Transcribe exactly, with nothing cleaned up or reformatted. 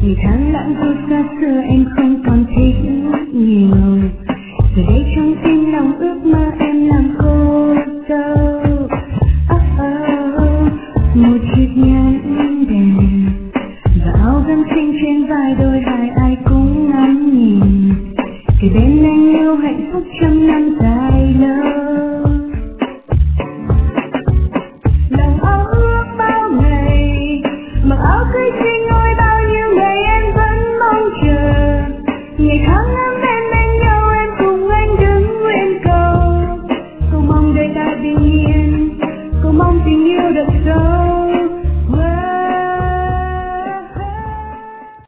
Ngày tháng lãng du xa xưa em không còn thích nhiều, giờ đây trong tim lòng ước mơ em làm cô dâu. Oh oh, một chiếc nhẫn đèn và áo gấm xinh trên vai, đôi vai ai cũng ngắm nhìn, kề bên anh yêu hạnh phúc trăm năm dài lâu. Lòng ao ước bao ngày, mặc áo cưới xin ngôi bao nhiêu ngày em vẫn mong chờ, ngày tháng năm bên bên nhau em cùng anh đứng nguyện cầu, cầu mong đời ta bình yên, cầu mong tình yêu được sâu.